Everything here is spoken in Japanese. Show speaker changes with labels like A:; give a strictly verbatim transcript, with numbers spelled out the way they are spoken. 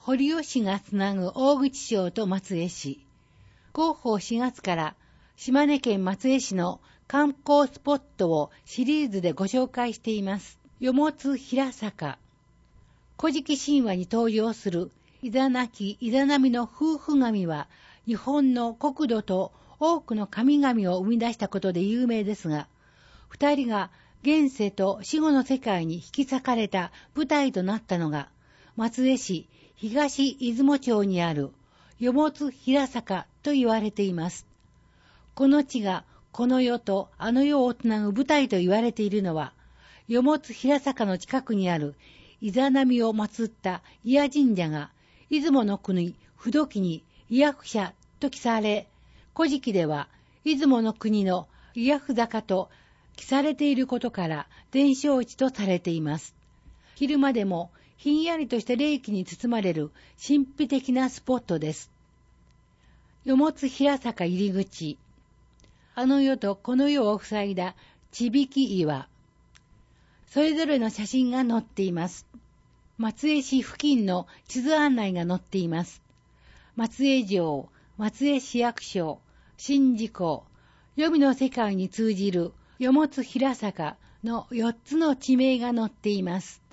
A: 堀尾市がつなぐ大口町と松江市。広報しがつから島根県松江市の観光スポットをシリーズでご紹介しています。よもつ平坂。古事記神話に登場するイザナキ、イザナミの夫婦神は日本の国土と多くの神々を生み出したことで有名ですが、二人が現世と死後の世界に引き裂かれた舞台となったのが、松江市東出雲町にあるよもつ平坂と言われています。この地がこの世とあの世をつなぐ舞台と言われているのは、よもつ平坂の近くにあるイザナミを祀った伊谷神社が、出雲の国不土記に伊谷不社と記され、古事記では出雲の国の伊谷不坂と記されていることから伝承地とされています。昼間でもひんやりとした冷気に包まれる神秘的なスポットです。よもつ平坂入り口。あの世とこの世を塞いだ地引岩。それぞれの写真が載っています。松江市付近の地図案内が載っています。松江城、松江市役所、宍道湖、黄泉の世界に通じるよもつ平坂のよっつの地名が載っています。